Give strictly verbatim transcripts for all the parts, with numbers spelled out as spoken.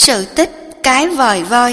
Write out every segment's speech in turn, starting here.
Sự tích cái vòi voi.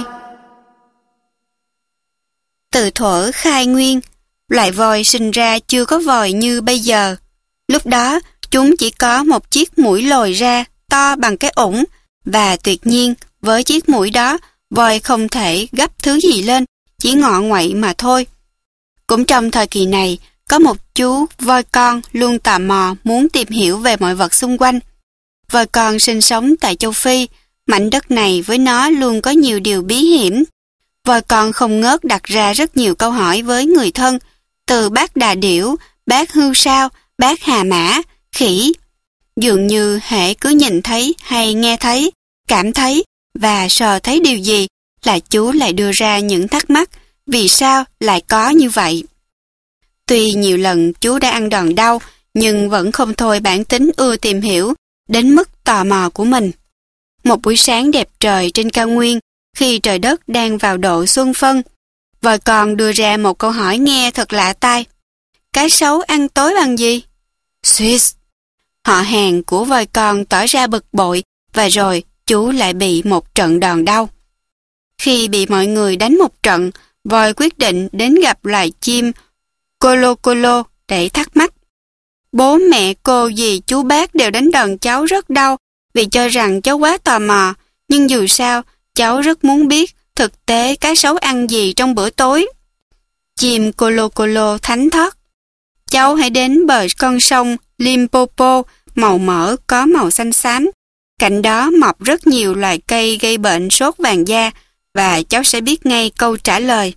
Từ thuở khai nguyên, loại voi sinh ra chưa có vòi như bây giờ. Lúc đó, chúng chỉ có một chiếc mũi lồi ra, to bằng cái ủng, và tuyệt nhiên, với chiếc mũi đó, voi không thể gấp thứ gì lên, chỉ ngọ nguậy mà thôi. Cũng trong thời kỳ này, có một chú voi con luôn tò mò muốn tìm hiểu về mọi vật xung quanh. Voi con sinh sống tại châu Phi, mảnh đất này với nó luôn có nhiều điều bí hiểm. Voi con không ngớt đặt ra rất nhiều câu hỏi với người thân, từ bác đà điểu, bác hươu sao, bác hà mã, khỉ. Dường như hễ cứ nhìn thấy hay nghe thấy, cảm thấy và sờ thấy điều gì là chú lại đưa ra những thắc mắc, vì sao lại có như vậy. Tuy nhiều lần chú đã ăn đòn đau, nhưng vẫn không thôi bản tính ưa tìm hiểu, đến mức tò mò của mình. Một buổi sáng đẹp trời trên cao nguyên, khi trời đất đang vào độ xuân phân, voi con đưa ra một câu hỏi nghe thật lạ tai. Cá sấu ăn tối bằng gì? Swiss. Họ hàng của voi con tỏ ra bực bội, và rồi chú lại bị một trận đòn đau. Khi bị mọi người đánh một trận, voi quyết định đến gặp loài chim Colo Colo để thắc mắc. Bố mẹ cô dì chú bác đều đánh đòn cháu rất đau vì cho rằng cháu quá tò mò, nhưng dù sao cháu rất muốn biết thực tế cá sấu ăn gì trong bữa tối. Chim Colo Colo thánh thót. Cháu hãy đến bờ con sông Limpopo màu mỡ có màu xanh xám. Cạnh đó mọc rất nhiều loài cây gây bệnh sốt vàng da và cháu sẽ biết ngay câu trả lời.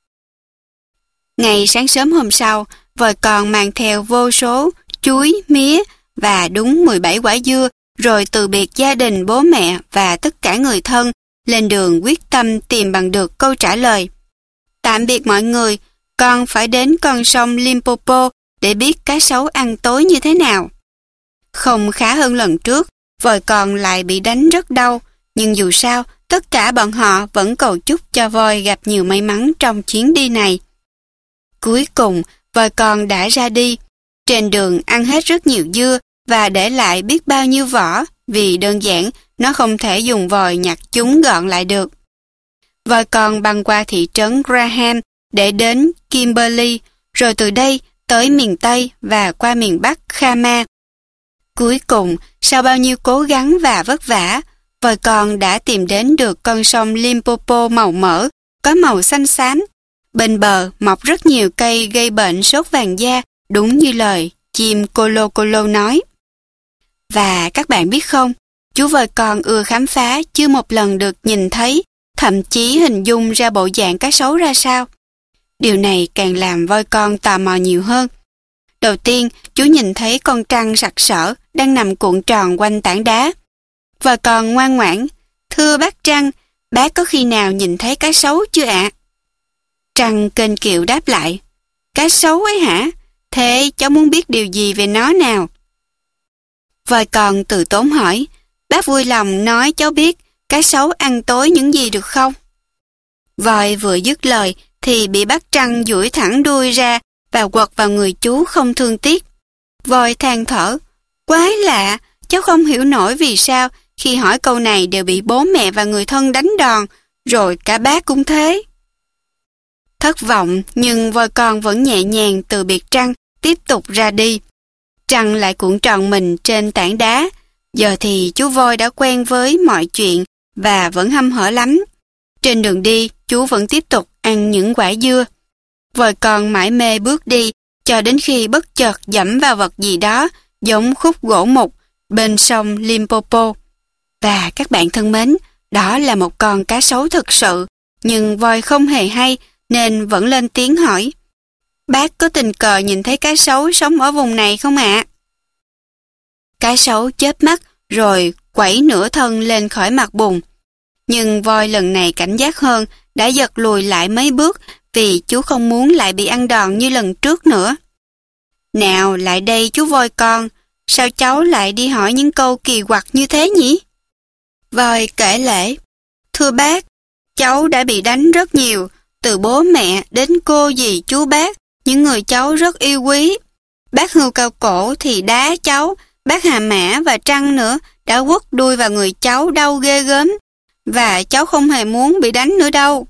Ngày sáng sớm hôm sau, voi con mang theo vô số chuối, mía và đúng mười bảy quả dưa, rồi từ biệt gia đình, bố mẹ và tất cả người thân, lên đường quyết tâm tìm bằng được câu trả lời. Tạm biệt mọi người, con phải đến con sông Limpopo để biết cá sấu ăn tối như thế nào. Không khá hơn lần trước, voi con lại bị đánh rất đau, nhưng dù sao, tất cả bọn họ vẫn cầu chúc cho voi gặp nhiều may mắn trong chuyến đi này. Cuối cùng, voi con đã ra đi. Trên đường ăn hết rất nhiều dưa và để lại biết bao nhiêu vỏ, vì đơn giản nó không thể dùng vòi nhặt chúng gọn lại được. Voi con băng qua thị trấn Graham để đến Kimberley, rồi từ đây tới miền Tây và qua miền Bắc Khama. Cuối cùng, sau bao nhiêu cố gắng và vất vả, voi con đã tìm đến được con sông Limpopo màu mỡ, có màu xanh xám. Bên bờ mọc rất nhiều cây gây bệnh sốt vàng da, đúng như lời chim Colo Colo nói. Và các bạn biết không, chú voi con ưa khám phá chưa một lần được nhìn thấy, thậm chí hình dung ra bộ dạng cá sấu ra sao. Điều này càng làm voi con tò mò nhiều hơn. Đầu tiên, chú nhìn thấy con trăng sặc sỡ đang nằm cuộn tròn quanh tảng đá. Voi con ngoan ngoãn, thưa bác Trăng, bác có khi nào nhìn thấy cá sấu chưa ạ? Trăng kênh kiệu đáp lại, cá sấu ấy hả? Thế cháu muốn biết điều gì về nó nào? Voi con từ tốn hỏi, bác vui lòng nói cháu biết cá sấu ăn tối những gì được không? Voi vừa dứt lời thì bị bác Trăng duỗi thẳng đuôi ra và quật vào người chú không thương tiếc. Voi than thở, quái lạ, cháu không hiểu nổi vì sao khi hỏi câu này đều bị bố mẹ và người thân đánh đòn, rồi cả bác cũng thế. Thất vọng, nhưng voi con vẫn nhẹ nhàng từ biệt Trăng, tiếp tục ra đi. Trăng lại cuộn tròn mình trên tảng đá. Giờ thì chú voi đã quen với mọi chuyện và vẫn hăm hở lắm. Trên đường đi, chú vẫn tiếp tục ăn những quả dưa. Voi con mải mê bước đi, cho đến khi bất chợt dẫm vào vật gì đó, giống khúc gỗ mục, bên sông Limpopo. Và các bạn thân mến, đó là một con cá sấu thực sự, nhưng voi không hề hay, nên vẫn lên tiếng hỏi. Bác có tình cờ nhìn thấy cá sấu sống ở vùng này không ạ? Cá sấu chớp mắt rồi quẩy nửa thân lên khỏi mặt bùn. Nhưng voi lần này cảnh giác hơn, đã giật lùi lại mấy bước vì chú không muốn lại bị ăn đòn như lần trước nữa. Nào lại đây chú voi con, sao cháu lại đi hỏi những câu kỳ quặc như thế nhỉ? Voi kể lể, thưa bác, cháu đã bị đánh rất nhiều, từ bố mẹ đến cô dì chú bác, những người cháu rất yêu quý. Bác hươu cao cổ thì đá cháu, bác hà mã và trăng nữa đã quất đuôi vào người cháu đau ghê gớm. và cháu không hề muốn bị đánh nữa đâu.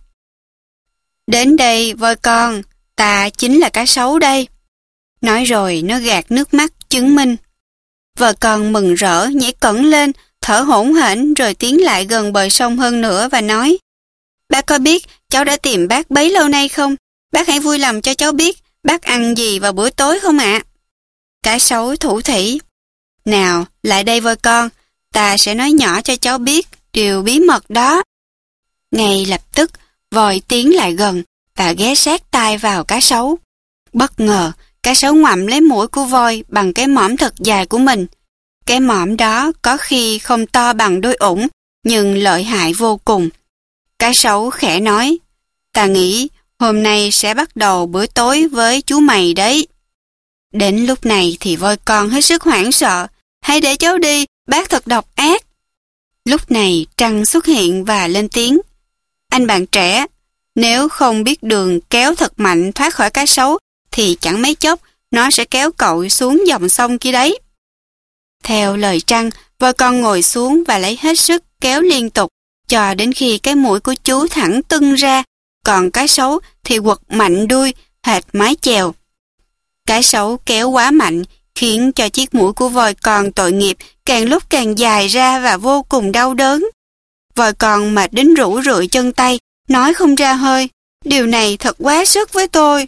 Đến đây voi con, ta chính là cá sấu đây. Nói rồi nó gạt nước mắt chứng minh. Voi con mừng rỡ nhảy cẫng lên, thở hổn hển rồi tiến lại gần bờ sông hơn nữa và nói: Bác có biết cháu đã tìm bác bấy lâu nay không? Bác hãy vui lòng cho cháu biết bác ăn gì vào bữa tối không ạ? Cá sấu thủ thỉ: Nào, lại đây voi con, ta sẽ nói nhỏ cho cháu biết điều bí mật đó. Ngay lập tức, voi tiến lại gần và ghé sát tai vào cá sấu. Bất ngờ, cá sấu ngoạm lấy mũi của voi bằng cái mõm thật dài của mình. Cái mõm đó có khi không to bằng đôi ủng, nhưng lợi hại vô cùng. Cá sấu khẽ nói: Ta nghĩ hôm nay sẽ bắt đầu bữa tối với chú mày đấy. Đến lúc này thì voi con hết sức hoảng sợ. Hãy để cháu đi, bác thật độc ác. Lúc này Trăng xuất hiện và lên tiếng: Anh bạn trẻ, nếu không biết đường kéo thật mạnh thoát khỏi cá sấu thì chẳng mấy chốc nó sẽ kéo cậu xuống dòng sông kia đấy. Theo lời Trăng, voi con ngồi xuống và lấy hết sức kéo liên tục cho đến khi cái mũi của chú thẳng tưng ra, còn cá sấu thì quật mạnh đuôi hệt mái chèo. Cá sấu kéo quá mạnh khiến cho chiếc mũi của voi con tội nghiệp càng lúc càng dài ra và vô cùng đau đớn. Voi con mệt đến rũ rượi chân tay, nói không ra hơi. Điều này thật quá sức với tôi.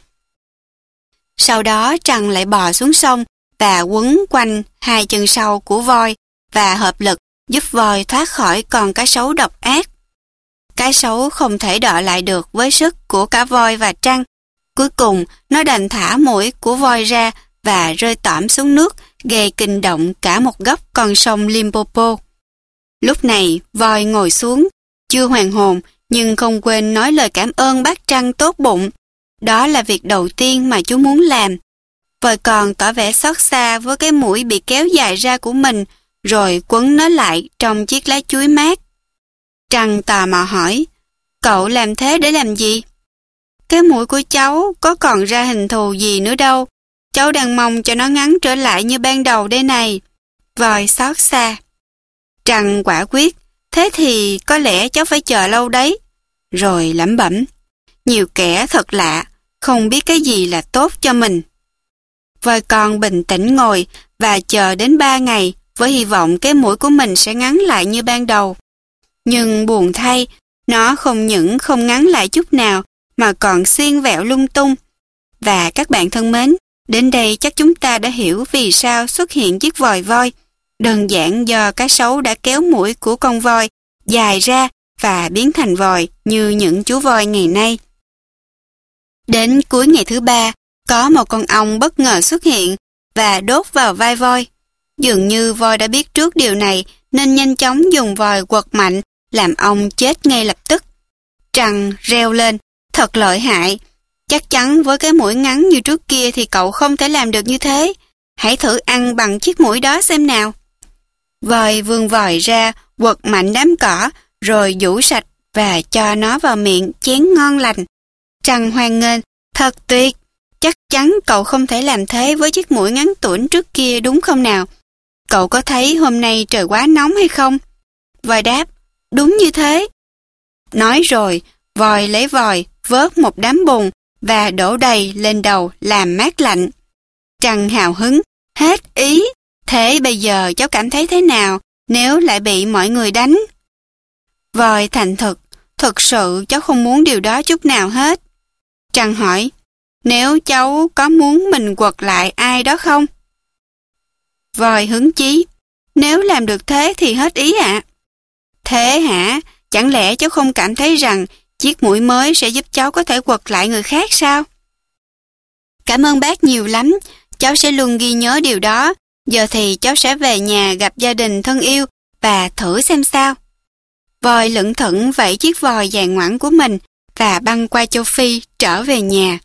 Sau đó Trăng lại bò xuống sông và quấn quanh hai chân sau của voi và hợp lực giúp voi thoát khỏi con cá sấu độc ác. Cá sấu không thể đọ lại được với sức của cả voi và Trăng. Cuối cùng, nó đành thả mũi của voi ra và rơi tõm xuống nước, gây kinh động cả một góc con sông Limpopo. Lúc này, voi ngồi xuống, chưa hoàn hồn, nhưng không quên nói lời cảm ơn bác Trăng tốt bụng. Đó là việc đầu tiên mà chú muốn làm. Voi còn tỏ vẻ xót xa với cái mũi bị kéo dài ra của mình, rồi quấn nó lại trong chiếc lá chuối mát. Trăng tò mò hỏi: Cậu làm thế để làm gì? Cái mũi của cháu có còn ra hình thù gì nữa đâu. Cháu đang mong cho nó ngắn trở lại như ban đầu đây này. Voi xót xa. Trăng quả quyết: Thế thì có lẽ cháu phải chờ lâu đấy. Rồi lẩm bẩm: Nhiều kẻ thật lạ, không biết cái gì là tốt cho mình. Voi con bình tĩnh ngồi và chờ đến ba ngày với hy vọng cái mũi của mình sẽ ngắn lại như ban đầu. Nhưng buồn thay, nó không những không ngắn lại chút nào mà còn xiên vẹo lung tung. Và các bạn thân mến, đến đây chắc chúng ta đã hiểu vì sao xuất hiện chiếc vòi voi. Đơn giản do cá sấu đã kéo mũi của con voi dài ra và biến thành vòi như những chú voi ngày nay. Đến cuối ngày thứ ba, có một con ong bất ngờ xuất hiện và đốt vào vai voi. Dường như voi đã biết trước điều này nên nhanh chóng dùng vòi quật mạnh, làm ong chết ngay lập tức. Trăng reo lên: Thật lợi hại! Chắc chắn với cái mũi ngắn như trước kia thì cậu không thể làm được như thế. Hãy thử ăn bằng chiếc mũi đó xem nào. Voi vươn vòi ra, quật mạnh đám cỏ, rồi vũ sạch và cho nó vào miệng chén ngon lành. Trăng hoan nghênh: Thật tuyệt! Chắc chắn cậu không thể làm thế với chiếc mũi ngắn tủn trước kia đúng không nào? Cậu có thấy hôm nay trời quá nóng hay không? Voi đáp: Đúng như thế. Nói rồi, voi lấy vòi, vớt một đám bùn và đổ đầy lên đầu làm mát lạnh. Trăng hào hứng: Hết ý! Thế bây giờ cháu cảm thấy thế nào nếu lại bị mọi người đánh? Voi thành thực: Thực sự cháu không muốn điều đó chút nào hết. Trăng hỏi: Nếu cháu có muốn mình quật lại ai đó không? Voi hứng chí: Nếu làm được thế thì hết ý ạ. À. Thế hả? Chẳng lẽ cháu không cảm thấy rằng chiếc mũi mới sẽ giúp cháu có thể quật lại người khác sao? Cảm ơn bác nhiều lắm. Cháu sẽ luôn ghi nhớ điều đó. Giờ thì cháu sẽ về nhà gặp gia đình thân yêu và thử xem sao. Voi lững thững vẫy chiếc vòi dài ngoẵng của mình và băng qua châu Phi trở về nhà.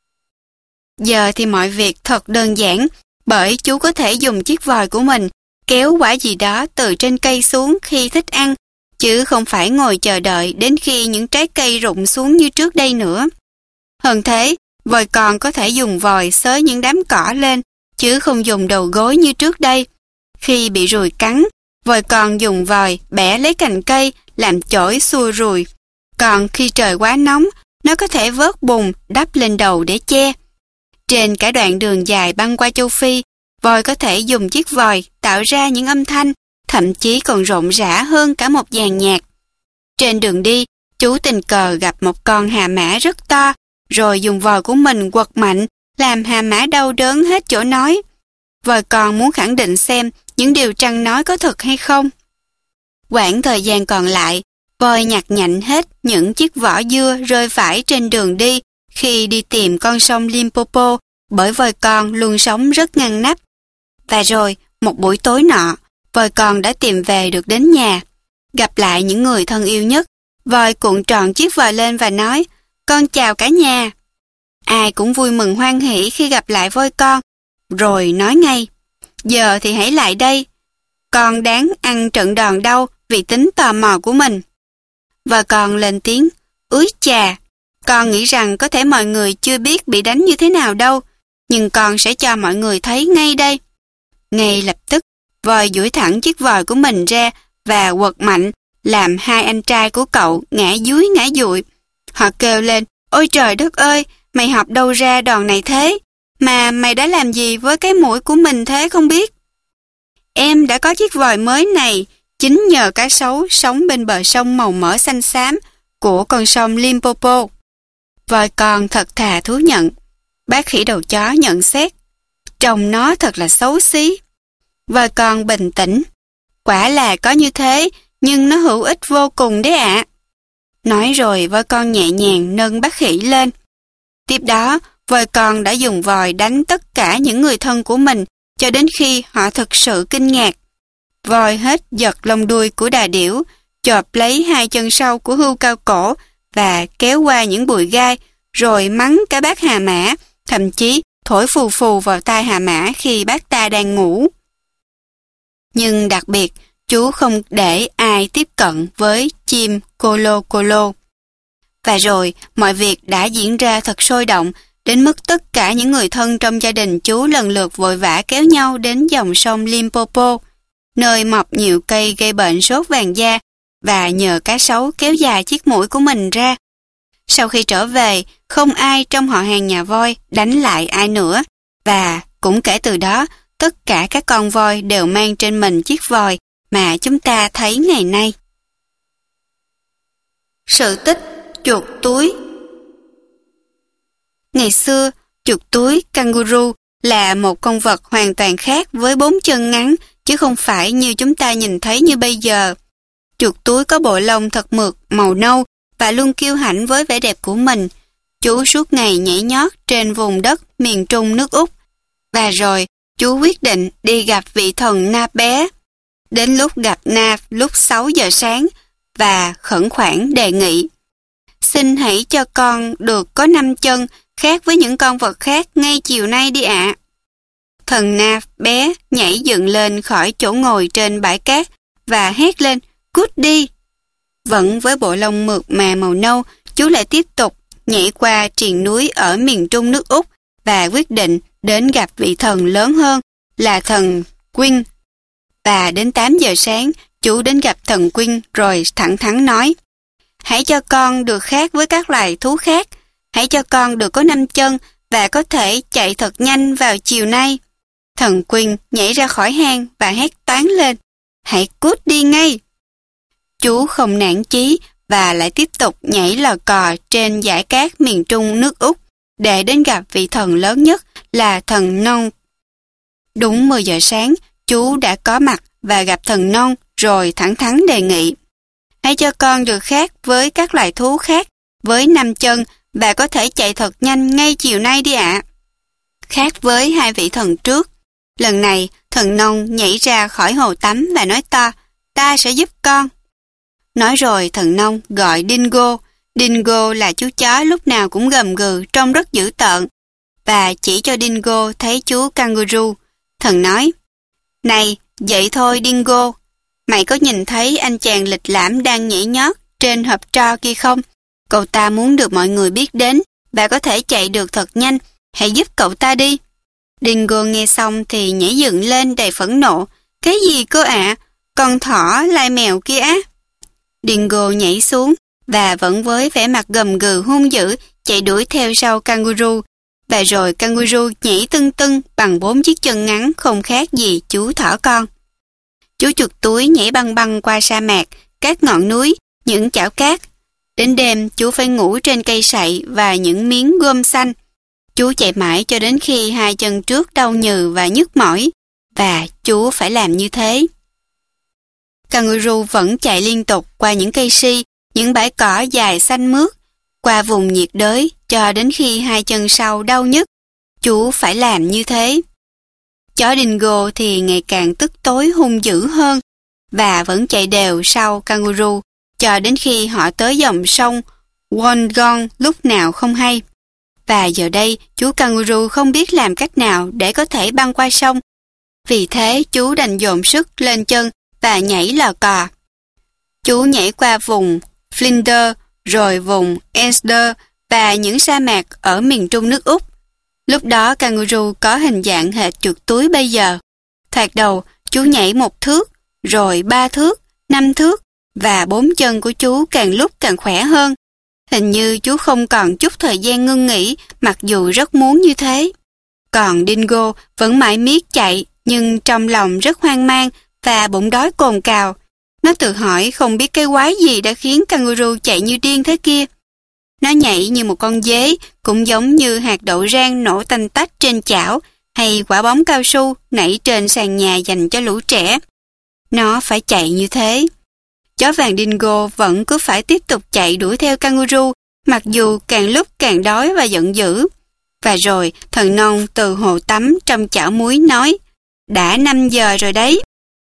Giờ thì mọi việc thật đơn giản, bởi chú có thể dùng chiếc vòi của mình kéo quả gì đó từ trên cây xuống khi thích ăn, chứ không phải ngồi chờ đợi đến khi những trái cây rụng xuống như trước đây nữa. Hơn thế, voi còn có thể dùng vòi xới những đám cỏ lên, chứ không dùng đầu gối như trước đây. Khi bị ruồi cắn, voi còn dùng vòi bẻ lấy cành cây làm chổi xua ruồi. Còn khi trời quá nóng, nó có thể vớt bùn đắp lên đầu để che. Trên cả đoạn đường dài băng qua châu Phi, voi có thể dùng chiếc vòi tạo ra những âm thanh, thậm chí còn rộn rã hơn cả một dàn nhạc. Trên đường đi, chú tình cờ gặp một con hà mã rất to, rồi dùng vòi của mình quật mạnh, làm hà mã đau đớn hết chỗ nói. Voi con muốn khẳng định xem những điều Trăng nói có thật hay không. Quãng thời gian còn lại, voi nhặt nhạnh hết những chiếc vỏ dưa rơi vãi trên đường đi khi đi tìm con sông Limpopo, bởi voi con luôn sống rất ngăn nắp. Và rồi, một buổi tối nọ, voi con đã tìm về được đến nhà. Gặp lại những người thân yêu nhất, voi cuộn tròn chiếc vòi lên và nói, con chào cả nhà. Ai cũng vui mừng hoan hỉ khi gặp lại voi con, rồi nói ngay, giờ thì hãy lại đây. Con đáng ăn trận đòn đâu vì tính tò mò của mình. Voi con lên tiếng, úi chà, con nghĩ rằng có thể mọi người chưa biết bị đánh như thế nào đâu, nhưng con sẽ cho mọi người thấy ngay đây. Ngay lập tức, voi duỗi thẳng chiếc vòi của mình ra và quật mạnh, làm hai anh trai của cậu ngã dúi ngã dụi. Họ kêu lên, ôi trời đất ơi, mày học đâu ra đòn này thế? Mà mày đã làm gì với cái mũi của mình thế không biết? Em đã có chiếc vòi mới này, chính nhờ cá sấu sống bên bờ sông màu mỡ xanh xám của con sông Limpopo. Voi con thật thà thú nhận. Bác khỉ đầu chó nhận xét, trông nó thật là xấu xí. Voi con bình tĩnh, quả là có như thế, nhưng nó hữu ích vô cùng đấy ạ. À. Nói rồi voi con nhẹ nhàng nâng bác khỉ lên. Tiếp đó, voi con đã dùng vòi đánh tất cả những người thân của mình cho đến khi họ thực sự kinh ngạc. Voi hết giật lông đuôi của đà điểu, chộp lấy hai chân sau của hươu cao cổ và kéo qua những bụi gai, rồi mắng cả bác hà mã, thậm chí thổi phù phù vào tai hà mã khi bác ta đang ngủ. Nhưng đặc biệt, chú không để ai tiếp cận với chim Colo Colo. Và rồi, mọi việc đã diễn ra thật sôi động, đến mức tất cả những người thân trong gia đình chú lần lượt vội vã kéo nhau đến dòng sông Limpopo, nơi mọc nhiều cây gây bệnh sốt vàng da, và nhờ cá sấu kéo dài chiếc mũi của mình ra. Sau khi trở về, không ai trong họ hàng nhà voi đánh lại ai nữa, và cũng kể từ đó, tất cả các con voi đều mang trên mình chiếc vòi mà chúng ta thấy ngày nay. Sự tích chuột túi. Ngày xưa, chuột túi kangaroo là một con vật hoàn toàn khác với bốn chân ngắn, chứ không phải như chúng ta nhìn thấy như bây giờ. Chuột túi có bộ lông thật mượt, màu nâu và luôn kiêu hãnh với vẻ đẹp của mình. Chú suốt ngày nhảy nhót trên vùng đất miền trung nước Úc. Và rồi, chú quyết định đi gặp vị thần Nap bé. Đến lúc gặp Nap lúc sáu giờ sáng và khẩn khoản đề nghị, xin hãy cho con được có năm chân khác với những con vật khác ngay chiều nay đi ạ. À. Thần Nap bé nhảy dựng lên khỏi chỗ ngồi trên bãi cát và hét lên, cút đi. Vẫn với bộ lông mượt mà màu nâu, chú lại tiếp tục nhảy qua triền núi ở miền trung nước Úc và quyết định đến gặp vị thần lớn hơn là thần Quynh. Và đến tám giờ sáng, chú đến gặp thần Quynh rồi thẳng thắn nói, hãy cho con được khác với các loài thú khác, hãy cho con được có năm chân và có thể chạy thật nhanh vào chiều nay. Thần Quynh nhảy ra khỏi hang và hét toáng lên, hãy cút đi ngay. Chú không nản chí và lại tiếp tục nhảy lò cò trên dải cát miền trung nước Úc để đến gặp vị thần lớn nhất là thần Non. Đúng mười giờ sáng, chú đã có mặt và gặp thần Non rồi thẳng thắn đề nghị, hãy cho con được khác với các loài thú khác với năm chân và có thể chạy thật nhanh ngay chiều nay đi ạ. À. Khác với hai vị thần trước, lần này thần Non nhảy ra khỏi hồ tắm và nói to, ta sẽ giúp con. Nói rồi thần Non gọi Dingo. Dingo là chú chó lúc nào cũng gầm gừ, trông rất dữ tợn. Và chỉ cho Dingo thấy chú kangaroo. Thần nói, này, vậy thôi Dingo, mày có nhìn thấy anh chàng lịch lãm đang nhảy nhót trên hộp tro kia không? Cậu ta muốn được mọi người biết đến và có thể chạy được thật nhanh, hãy giúp cậu ta đi. Dingo nghe xong thì nhảy dựng lên đầy phẫn nộ. Cái gì cơ ạ? À? Con thỏ lai mèo kia á? Dingo nhảy xuống và vẫn với vẻ mặt gầm gừ hung dữ chạy đuổi theo sau kangaroo. Và rồi kangaroo nhảy tưng tưng bằng bốn chiếc chân ngắn không khác gì chú thỏ con. Chú chuột túi nhảy băng băng qua sa mạc, các ngọn núi, những chảo cát. Đến đêm chú phải ngủ trên cây sậy và những miếng gôm xanh. Chú chạy mãi cho đến khi hai chân trước đau nhừ và nhức mỏi, và chú phải làm như thế. Kangaroo vẫn chạy liên tục qua những cây si, những bãi cỏ dài xanh mướt, qua vùng nhiệt đới cho đến khi hai chân sau đau nhức. Chú phải làm như thế. Chó Dingo thì ngày càng tức tối hung dữ hơn và vẫn chạy đều sau kangaroo cho đến khi họ tới dòng sông Wollongong lúc nào không hay. Và giờ đây chú kangaroo không biết làm cách nào để có thể băng qua sông. Vì thế chú đành dồn sức lên chân và nhảy lò cò. Chú nhảy qua vùng Flinders, rồi vùng Ulster và những sa mạc ở miền trung nước Úc. Lúc đó kangaroo có hình dạng hệt chuột túi bây giờ. Thoạt đầu chú nhảy một thước, rồi ba thước, năm thước, và bốn chân của chú càng lúc càng khỏe hơn. Hình như chú không còn chút thời gian ngưng nghỉ, mặc dù rất muốn như thế. Còn Dingo vẫn mãi miết chạy, nhưng trong lòng rất hoang mang và bụng đói cồn cào. Nó tự hỏi không biết cái quái gì đã khiến kangaroo chạy như điên thế kia. Nó nhảy như một con dế, cũng giống như hạt đậu rang nổ tanh tách trên chảo, hay quả bóng cao su nảy trên sàn nhà dành cho lũ trẻ. Nó phải chạy như thế. Chó vàng Dingo vẫn cứ phải tiếp tục chạy đuổi theo kangaroo, mặc dù càng lúc càng đói và giận dữ. Và rồi thần nông từ hồ tắm trong chảo muối nói, đã năm giờ rồi đấy.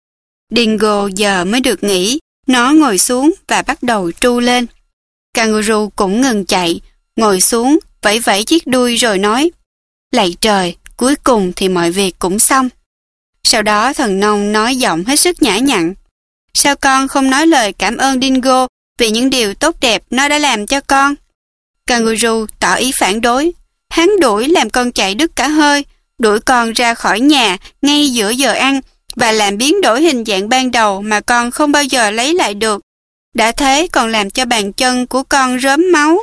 Dingo giờ mới được nghỉ, nó ngồi xuống và bắt đầu tru lên. Kangaroo cũng ngừng chạy, ngồi xuống, vẫy vẫy chiếc đuôi rồi nói, lạy trời, cuối cùng thì mọi việc cũng xong. Sau đó thần nông nói giọng hết sức nhã nhặn, sao con không nói lời cảm ơn Dingo vì những điều tốt đẹp nó đã làm cho con? Kangaroo tỏ ý phản đối, hắn đuổi làm con chạy đứt cả hơi, đuổi con ra khỏi nhà ngay giữa giờ ăn và làm biến đổi hình dạng ban đầu mà con không bao giờ lấy lại được. Đã thế còn làm cho bàn chân của con rớm máu.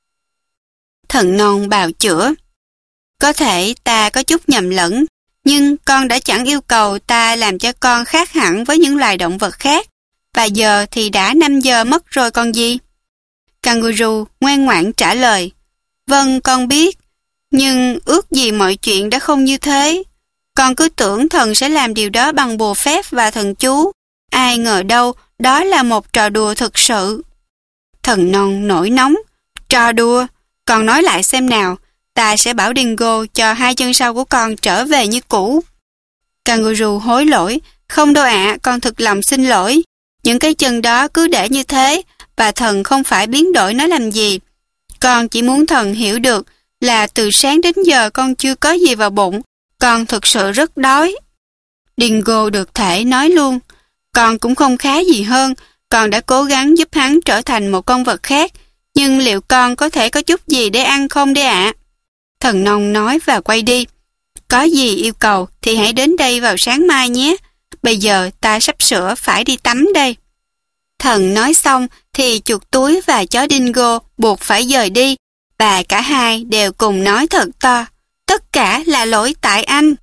Thần non bào chữa, có thể ta có chút nhầm lẫn, nhưng con đã chẳng yêu cầu ta làm cho con khác hẳn với những loài động vật khác, và giờ thì đã năm giờ mất rồi còn gì. Kangaroo ngoan ngoãn trả lời, vâng con biết, nhưng ước gì mọi chuyện đã không như thế. Con cứ tưởng thần sẽ làm điều đó bằng bùa phép và thần chú, ai ngờ đâu đó là một trò đùa thực sự. Thần non nổi nóng, trò đùa, con nói lại xem nào, ta sẽ bảo Dingo cho hai chân sau của con trở về như cũ. Kangaroo hối lỗi, không đâu ạ, con thực lòng xin lỗi. Những cái chân đó cứ để như thế, và thần không phải biến đổi nó làm gì. Con chỉ muốn thần hiểu được là từ sáng đến giờ con chưa có gì vào bụng, con thực sự rất đói. Dingo được thể nói luôn, con cũng không khá gì hơn, con đã cố gắng giúp hắn trở thành một con vật khác, nhưng liệu con có thể có chút gì để ăn không đấy ạ? Thần nông nói và quay đi. Có gì yêu cầu thì hãy đến đây vào sáng mai nhé, bây giờ ta sắp sửa phải đi tắm đây. Thần nói xong thì chuột túi và chó Dingo buộc phải dời đi, và cả hai đều cùng nói thật to, tất cả là lỗi tại anh.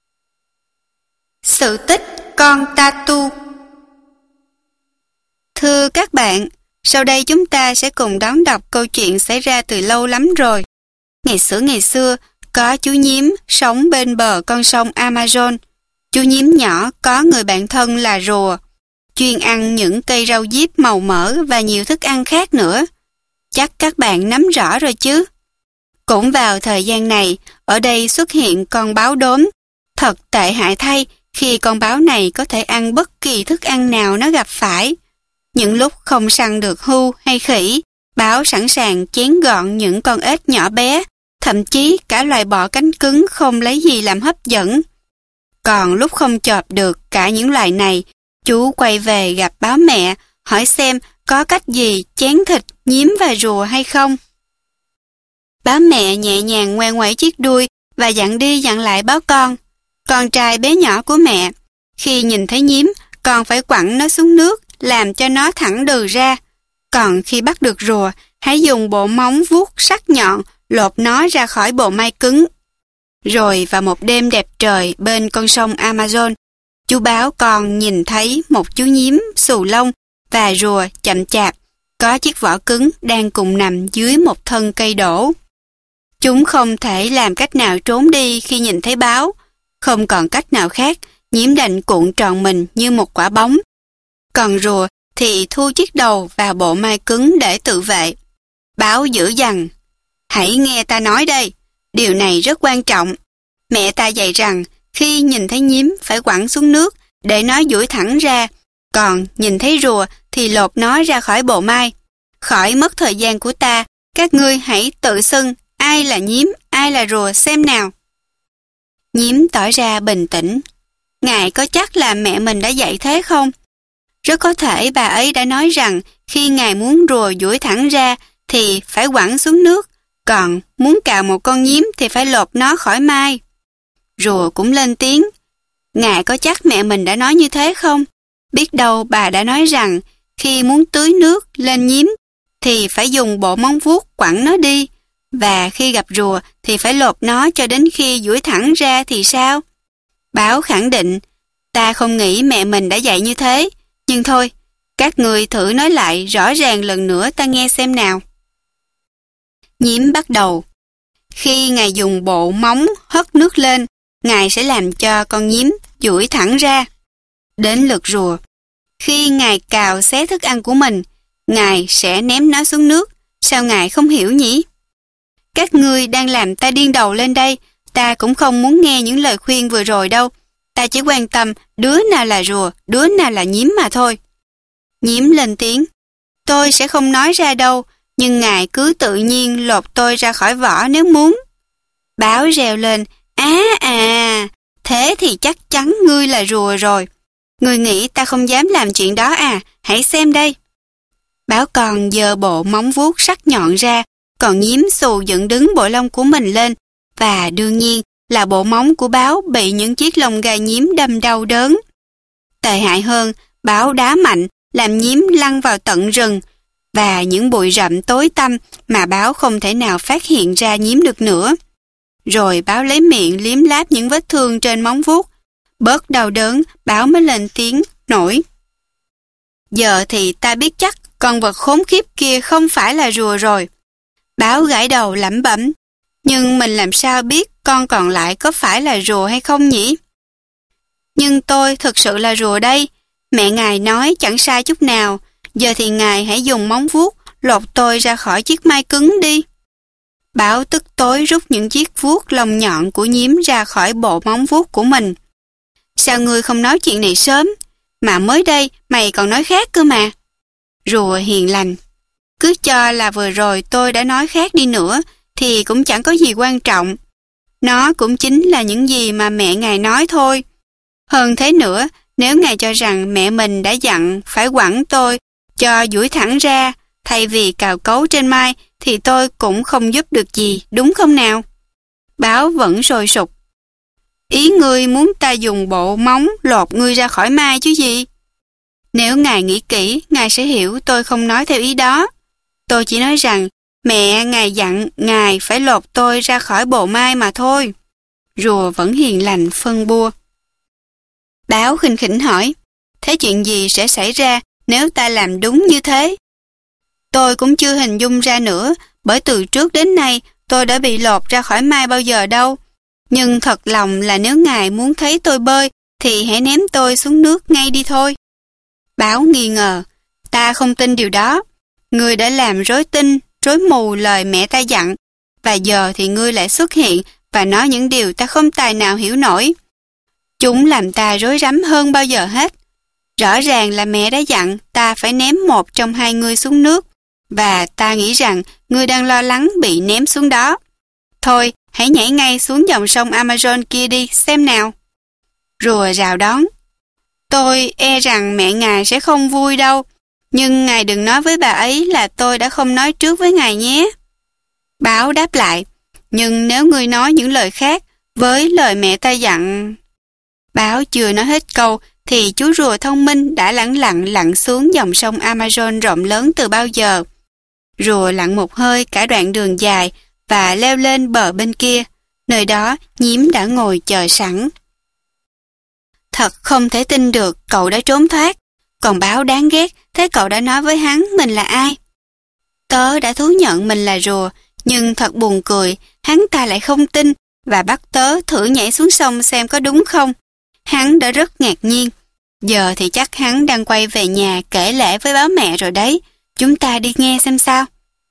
Sự tích con Tatu. Thưa các bạn, sau đây chúng ta sẽ cùng đón đọc câu chuyện xảy ra từ lâu lắm rồi. Ngày xưa ngày xưa, có chú nhím sống bên bờ con sông Amazon. Chú nhím nhỏ có người bạn thân là rùa, chuyên ăn những cây rau diếp màu mỡ và nhiều thức ăn khác nữa. Chắc các bạn nắm rõ rồi chứ. Cũng vào thời gian này, ở đây xuất hiện con báo đốm. Thật tệ hại thay khi con báo này có thể ăn bất kỳ thức ăn nào nó gặp phải. Những lúc không săn được hươu hay khỉ, báo sẵn sàng chén gọn những con ếch nhỏ bé, thậm chí cả loài bọ cánh cứng không lấy gì làm hấp dẫn. Còn lúc không chộp được cả những loài này, chú quay về gặp báo mẹ, hỏi xem có cách gì chén thịt nhím và rùa hay không. Báo mẹ nhẹ nhàng ngoe ngoẩy chiếc đuôi và dặn đi dặn lại báo con. Con trai bé nhỏ của mẹ, khi nhìn thấy nhím, con phải quẳng nó xuống nước, làm cho nó thẳng đừ ra. Còn khi bắt được rùa, hãy dùng bộ móng vuốt sắc nhọn lột nó ra khỏi bộ mai cứng. Rồi vào một đêm đẹp trời bên con sông Amazon, chú báo con nhìn thấy một chú nhím xù lông và rùa chậm chạp, có chiếc vỏ cứng đang cùng nằm dưới một thân cây đổ. Chúng không thể làm cách nào trốn đi khi nhìn thấy báo. Không còn cách nào khác, nhím đành cuộn tròn mình như một quả bóng. Còn rùa thì thu chiếc đầu vào bộ mai cứng để tự vệ. Báo dữ dằn: "Hãy nghe ta nói đây, điều này rất quan trọng. Mẹ ta dạy rằng khi nhìn thấy nhím phải quẳng xuống nước để nó duỗi thẳng ra, còn nhìn thấy rùa thì lột nó ra khỏi bộ mai. Khỏi mất thời gian của ta, các ngươi hãy tự xưng ai là nhím, ai là rùa xem nào." Nhím tỏ ra bình tĩnh: "Ngài có chắc là mẹ mình đã dạy thế không? Rất có thể bà ấy đã nói rằng khi ngài muốn rùa duỗi thẳng ra thì phải quẳng xuống nước, còn muốn cào một con nhím thì phải lột nó khỏi mai." Rùa cũng lên tiếng: "Ngài có chắc mẹ mình đã nói như thế không? Biết đâu bà đã nói rằng khi muốn tưới nước lên nhím thì phải dùng bộ móng vuốt quẳng nó đi, và khi gặp rùa thì phải lột nó cho đến khi duỗi thẳng ra thì sao?" Báo khẳng định: "Ta không nghĩ mẹ mình đã dạy như thế, nhưng thôi, các người thử nói lại rõ ràng lần nữa ta nghe xem nào." Nhím bắt đầu: "Khi ngài dùng bộ móng hất nước lên, ngài sẽ làm cho con nhím duỗi thẳng ra." Đến lượt rùa: "Khi ngài cào xé thức ăn của mình, ngài sẽ ném nó xuống nước. Sao ngài không hiểu nhỉ?" "Các ngươi đang làm ta điên đầu lên đây. Ta cũng không muốn nghe những lời khuyên vừa rồi đâu. Ta chỉ quan tâm đứa nào là rùa, đứa nào là nhím mà thôi." Nhím lên tiếng: "Tôi sẽ không nói ra đâu, nhưng ngài cứ tự nhiên lột tôi ra khỏi vỏ nếu muốn." Báo reo lên: "Á à, thế thì chắc chắn ngươi là rùa rồi. Ngươi nghĩ ta không dám làm chuyện đó à? Hãy xem đây." Báo còn giơ bộ móng vuốt sắc nhọn ra, còn nhím xù dựng đứng bộ lông của mình lên, và đương nhiên là bộ móng của báo bị những chiếc lông gai nhím đâm đau đớn. Tệ hại hơn, báo đá mạnh làm nhím lăn vào tận rừng và những bụi rậm tối tăm mà báo không thể nào phát hiện ra nhím được nữa. Rồi báo lấy miệng liếm láp những vết thương trên móng vuốt. Bớt đau đớn, báo mới lên tiếng nổi: "Giờ thì ta biết chắc con vật khốn khiếp kia không phải là rùa rồi." Báo gãi đầu lẩm bẩm: "Nhưng mình làm sao biết con còn lại có phải là rùa hay không nhỉ?" "Nhưng tôi thực sự là rùa đây. Mẹ ngài nói chẳng sai chút nào. Giờ thì ngài hãy dùng móng vuốt lột tôi ra khỏi chiếc mai cứng đi." Báo tức tối rút những chiếc vuốt lông nhọn của nhím ra khỏi bộ móng vuốt của mình. "Sao ngươi không nói chuyện này sớm? Mà mới đây mày còn nói khác cơ mà." Rùa hiền lành: "Cứ cho là vừa rồi tôi đã nói khác đi nữa thì cũng chẳng có gì quan trọng. Nó cũng chính là những gì mà mẹ ngài nói thôi. Hơn thế nữa, nếu ngài cho rằng mẹ mình đã dặn phải quẳng tôi cho duỗi thẳng ra thay vì cào cấu trên mai thì tôi cũng không giúp được gì, đúng không nào?" Báo vẫn sôi sục: "Ý ngươi muốn ta dùng bộ móng lột ngươi ra khỏi mai chứ gì? Nếu ngài nghĩ kỹ, ngài sẽ hiểu tôi không nói theo ý đó. Tôi chỉ nói rằng mẹ ngài dặn ngài phải lột tôi ra khỏi bộ mai mà thôi." Rùa vẫn hiền lành phân bua. Báo khinh khỉnh hỏi: "Thế chuyện gì sẽ xảy ra nếu ta làm đúng như thế?" "Tôi cũng chưa hình dung ra nữa, bởi từ trước đến nay tôi đã bị lột ra khỏi mai bao giờ đâu. Nhưng thật lòng là nếu ngài muốn thấy tôi bơi thì hãy ném tôi xuống nước ngay đi thôi." Báo nghi ngờ: "Ta không tin điều đó. Ngươi đã làm rối tinh, rối mù lời mẹ ta dặn, và giờ thì ngươi lại xuất hiện và nói những điều ta không tài nào hiểu nổi. Chúng làm ta rối rắm hơn bao giờ hết. Rõ ràng là mẹ đã dặn ta phải ném một trong hai ngươi xuống nước, và ta nghĩ rằng ngươi đang lo lắng bị ném xuống đó. Thôi, hãy nhảy ngay xuống dòng sông Amazon kia đi, xem nào." Rùa rào đón: "Tôi e rằng mẹ ngài sẽ không vui đâu, nhưng ngài đừng nói với bà ấy là tôi đã không nói trước với ngài nhé." Báo đáp lại: "Nhưng nếu ngươi nói những lời khác với lời mẹ ta dặn..." Báo chưa nói hết câu thì chú rùa thông minh đã lẳng lặng lặn xuống dòng sông Amazon rộng lớn từ bao giờ. Rùa lặn một hơi cả đoạn đường dài và leo lên bờ bên kia. Nơi đó, nhím đã ngồi chờ sẵn. Thật không thể tin được cậu đã trốn thoát. Còn báo đáng ghét, thế cậu đã nói với hắn mình là ai? Tớ đã thú nhận mình là rùa, nhưng thật buồn cười, hắn ta lại không tin và bắt tớ thử nhảy xuống sông xem có đúng không. Hắn đã rất ngạc nhiên. Giờ thì chắc hắn đang quay về nhà kể lể với báo mẹ rồi đấy. Chúng ta đi nghe xem sao.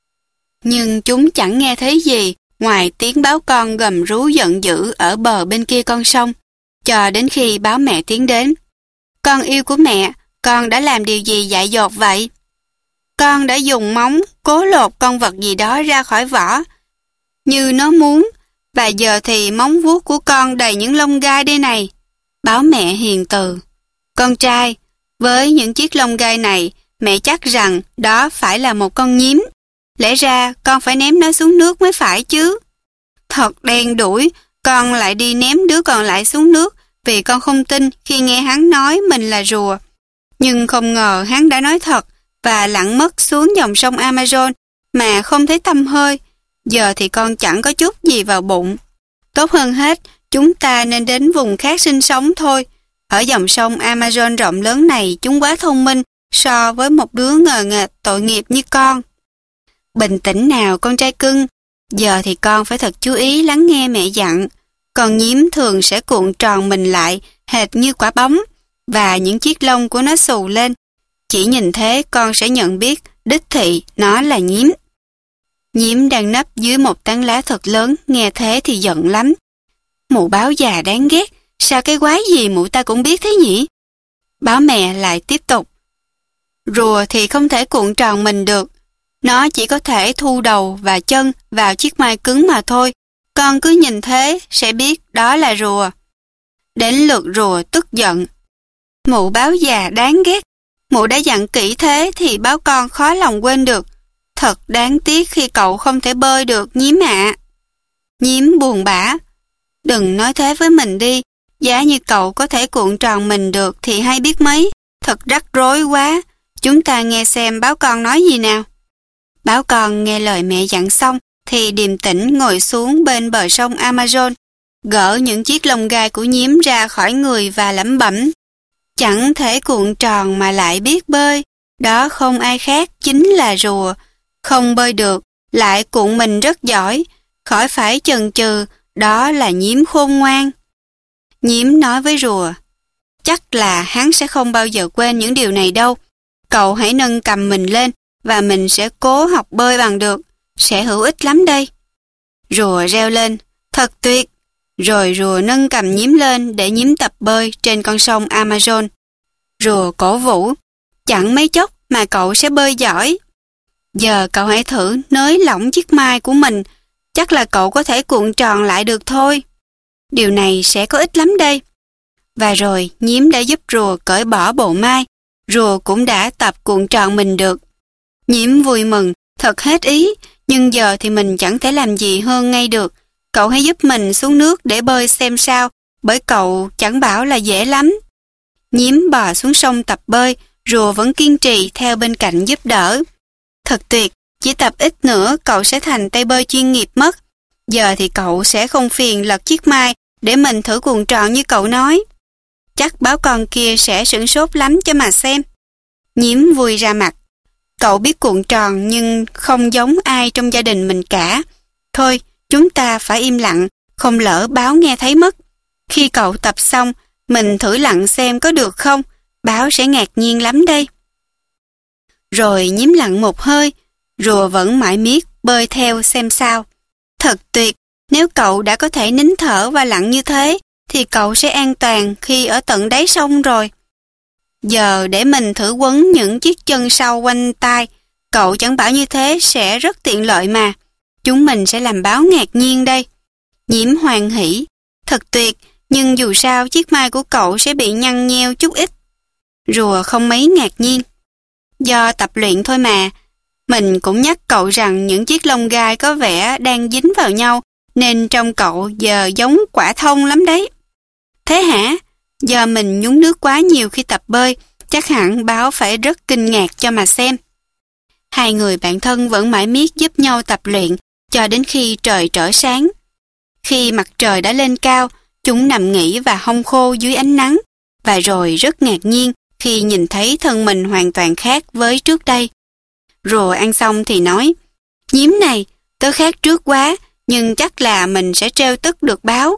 Nhưng chúng chẳng nghe thấy gì ngoài tiếng báo con gầm rú giận dữ ở bờ bên kia con sông, cho đến khi báo mẹ tiến đến. Con yêu của mẹ, con đã làm điều gì dại dột vậy? Con đã dùng móng cố lột con vật gì đó ra khỏi vỏ, như nó muốn, và giờ thì móng vuốt của con đầy những lông gai đây này. Báo mẹ hiền từ. Con trai, với những chiếc lông gai này, mẹ chắc rằng đó phải là một con nhím. Lẽ ra con phải ném nó xuống nước mới phải chứ. Thật đen đủi, con lại đi ném đứa còn lại xuống nước vì con không tin khi nghe hắn nói mình là rùa. Nhưng không ngờ hắn đã nói thật và lặn mất xuống dòng sông Amazon mà không thấy tăm hơi. Giờ thì con chẳng có chút gì vào bụng. Tốt hơn hết, chúng ta nên đến vùng khác sinh sống thôi. Ở dòng sông Amazon rộng lớn này chúng quá thông minh so với một đứa ngờ nghệch tội nghiệp như con. Bình tĩnh nào con trai cưng. Giờ thì con phải thật chú ý lắng nghe mẹ dặn. Con nhím thường sẽ cuộn tròn mình lại hệt như quả bóng và những chiếc lông của nó xù lên. Chỉ nhìn thế con sẽ nhận biết đích thị nó là nhím. Nhím đang nấp dưới một tán lá thật lớn, nghe thế thì giận lắm. Mụ báo già đáng ghét, sao cái quái gì mụ ta cũng biết thế nhỉ? Báo mẹ lại tiếp tục. Rùa thì không thể cuộn tròn mình được. Nó chỉ có thể thu đầu và chân vào chiếc mai cứng mà thôi. Con cứ nhìn thế sẽ biết đó là rùa. Đến lượt rùa tức giận. Mụ báo già đáng ghét. Mụ đã dặn kỹ thế thì báo con khó lòng quên được. Thật đáng tiếc khi cậu không thể bơi được nhím ạ. Nhím buồn bã. Đừng nói thế với mình đi. Giá như cậu có thể cuộn tròn mình được thì hay biết mấy. Thật rắc rối quá. Chúng ta nghe xem báo con nói gì nào. Báo con nghe lời mẹ dặn xong thì điềm tĩnh ngồi xuống bên bờ sông Amazon, gỡ những chiếc lông gai của nhím ra khỏi người và lẩm bẩm. Chẳng thể cuộn tròn mà lại biết bơi, đó không ai khác chính là rùa. Không bơi được, lại cuộn mình rất giỏi, khỏi phải chần chừ, đó là nhím khôn ngoan. Nhím nói với rùa, chắc là hắn sẽ không bao giờ quên những điều này đâu. Cậu hãy nâng cầm mình lên và mình sẽ cố học bơi bằng được, sẽ hữu ích lắm đây. Rùa reo lên, thật tuyệt. Rồi rùa nâng cầm nhím lên để nhím tập bơi trên con sông Amazon. Rùa cổ vũ, chẳng mấy chốc mà cậu sẽ bơi giỏi. Giờ cậu hãy thử nới lỏng chiếc mai của mình, chắc là cậu có thể cuộn tròn lại được thôi. Điều này sẽ có ích lắm đây. Và rồi nhím đã giúp rùa cởi bỏ bộ mai, rùa cũng đã tập cuộn tròn mình được. Nhím vui mừng, thật hết ý, nhưng giờ thì mình chẳng thể làm gì hơn ngay được. Cậu hãy giúp mình xuống nước để bơi xem sao, bởi cậu chẳng bảo là dễ lắm. Nhím bò xuống sông tập bơi, rùa vẫn kiên trì theo bên cạnh giúp đỡ. Thật tuyệt, chỉ tập ít nữa cậu sẽ thành tay bơi chuyên nghiệp mất. Giờ thì cậu sẽ không phiền lật chiếc mai để mình thử cuộn tròn như cậu nói. Chắc báo con kia sẽ sửng sốt lắm cho mà xem. Nhím vui ra mặt. Cậu biết cuộn tròn nhưng không giống ai trong gia đình mình cả. Thôi, chúng ta phải im lặng, không lỡ báo nghe thấy mất. Khi cậu tập xong, mình thử lặn xem có được không, báo sẽ ngạc nhiên lắm đây. Rồi nhím lặn một hơi, rùa vẫn mãi miết bơi theo xem sao. Thật tuyệt, nếu cậu đã có thể nín thở và lặn như thế, thì cậu sẽ an toàn khi ở tận đáy sông rồi. Giờ để mình thử quấn những chiếc chân sau quanh tai, cậu chẳng bảo như thế sẽ rất tiện lợi mà. Chúng mình sẽ làm báo ngạc nhiên đây. Nhím hoan hỉ. Thật tuyệt, nhưng dù sao chiếc mai của cậu sẽ bị nhăn nheo chút ít. Rùa không mấy ngạc nhiên. Do tập luyện thôi mà. Mình cũng nhắc cậu rằng những chiếc lông gai có vẻ đang dính vào nhau, nên trông cậu giờ giống quả thông lắm đấy. Thế hả? Do mình nhúng nước quá nhiều khi tập bơi, chắc hẳn báo phải rất kinh ngạc cho mà xem. Hai người bạn thân vẫn mãi miết giúp nhau tập luyện cho đến khi trời trở sáng. Khi mặt trời đã lên cao, chúng nằm nghỉ và hong khô dưới ánh nắng, và rồi rất ngạc nhiên khi nhìn thấy thân mình hoàn toàn khác với trước đây. Rùa ăn xong thì nói, nhím này, tớ khác trước quá, nhưng chắc là mình sẽ trêu tức được báo.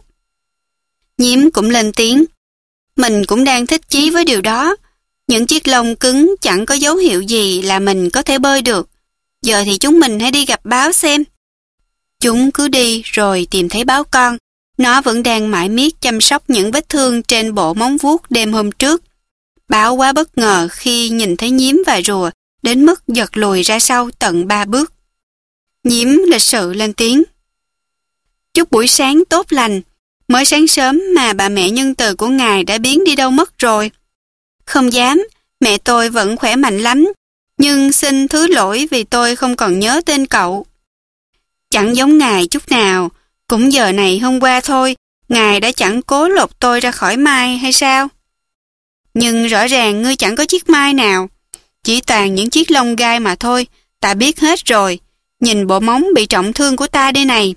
Nhím cũng lên tiếng, mình cũng đang thích chí với điều đó. Những chiếc lông cứng chẳng có dấu hiệu gì là mình có thể bơi được. Giờ thì chúng mình hãy đi gặp báo xem. Chúng cứ đi rồi tìm thấy báo con. Nó vẫn đang mải miết chăm sóc những vết thương trên bộ móng vuốt đêm hôm trước. Báo quá bất ngờ khi nhìn thấy nhím và rùa đến mức giật lùi ra sau tận ba bước. Nhím lịch sự lên tiếng. Chúc buổi sáng tốt lành. Mới sáng sớm mà bà mẹ nhân từ của ngài đã biến đi đâu mất rồi. Không dám, mẹ tôi vẫn khỏe mạnh lắm, nhưng xin thứ lỗi vì tôi không còn nhớ tên cậu. Chẳng giống ngài chút nào, cũng giờ này hôm qua thôi, ngài đã chẳng cố lột tôi ra khỏi mai hay sao? Nhưng rõ ràng ngươi chẳng có chiếc mai nào, chỉ toàn những chiếc lông gai mà thôi, ta biết hết rồi, nhìn bộ móng bị trọng thương của ta đây này.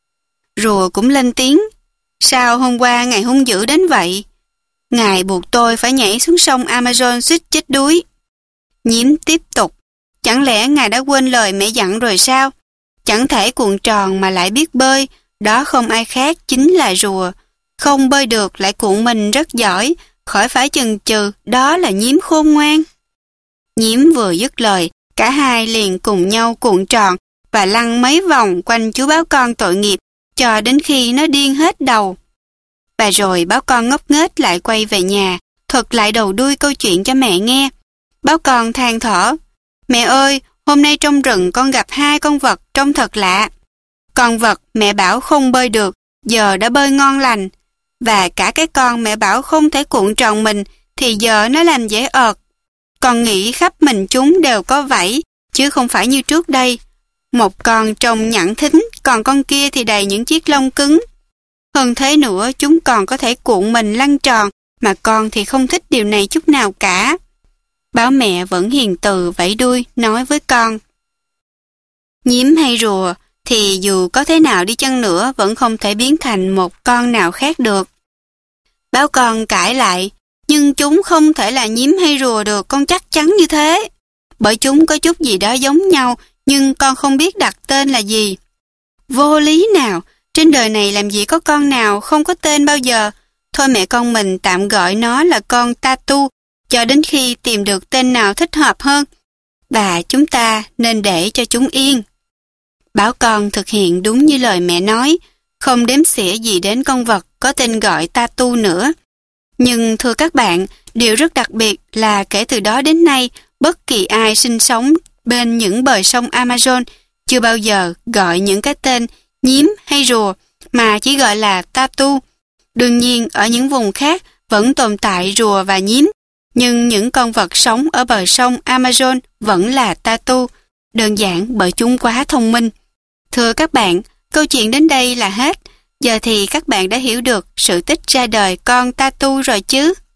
Rùa cũng lên tiếng, sao hôm qua ngài hung dữ đến vậy? Ngài buộc tôi phải nhảy xuống sông Amazon suýt chết đuối. Nhím tiếp tục, chẳng lẽ ngài đã quên lời mẹ dặn rồi sao? Chẳng thể cuộn tròn mà lại biết bơi, đó không ai khác chính là rùa. Không bơi được lại cuộn mình rất giỏi, khỏi phải chần chừ, đó là nhím khôn ngoan. Nhím vừa dứt lời, cả hai liền cùng nhau cuộn tròn và lăn mấy vòng quanh chú báo con tội nghiệp cho đến khi nó điên hết đầu. Và rồi báo con ngốc nghếch lại quay về nhà, thuật lại đầu đuôi câu chuyện cho mẹ nghe. Báo con than thở, mẹ ơi, hôm nay trong rừng con gặp hai con vật trông thật lạ. Con vật mẹ bảo không bơi được, giờ đã bơi ngon lành. Và cả cái con mẹ bảo không thể cuộn tròn mình, thì giờ nó làm dễ ợt. Con nghĩ khắp mình chúng đều có vảy, chứ không phải như trước đây. Một con trông nhẵn thính, còn con kia thì đầy những chiếc lông cứng. Hơn thế nữa, chúng còn có thể cuộn mình lăn tròn, mà con thì không thích điều này chút nào cả. Báo mẹ vẫn hiền từ vẫy đuôi, nói với con. Nhím hay rùa, thì dù có thế nào đi chăng nữa vẫn không thể biến thành một con nào khác được. Báo con cãi lại, nhưng chúng không thể là nhím hay rùa được, con chắc chắn như thế. Bởi chúng có chút gì đó giống nhau, nhưng con không biết đặt tên là gì. Vô lý nào, trên đời này làm gì có con nào không có tên bao giờ. Thôi mẹ con mình tạm gọi nó là con Tatu, cho đến khi tìm được tên nào thích hợp hơn. Và chúng ta nên để cho chúng yên. Báo con thực hiện đúng như lời mẹ nói, không đếm xỉa gì đến con vật có tên gọi Tatu nữa. Nhưng thưa các bạn, điều rất đặc biệt là kể từ đó đến nay, bất kỳ ai sinh sống bên những bờ sông Amazon chưa bao giờ gọi những cái tên nhím hay rùa, mà chỉ gọi là Tatu. Đương nhiên, ở những vùng khác vẫn tồn tại rùa và nhím, nhưng những con vật sống ở bờ sông Amazon vẫn là Tatu, đơn giản bởi chúng quá thông minh. Thưa các bạn, câu chuyện đến đây là hết. Giờ thì các bạn đã hiểu được sự tích ra đời con Tatu rồi chứ?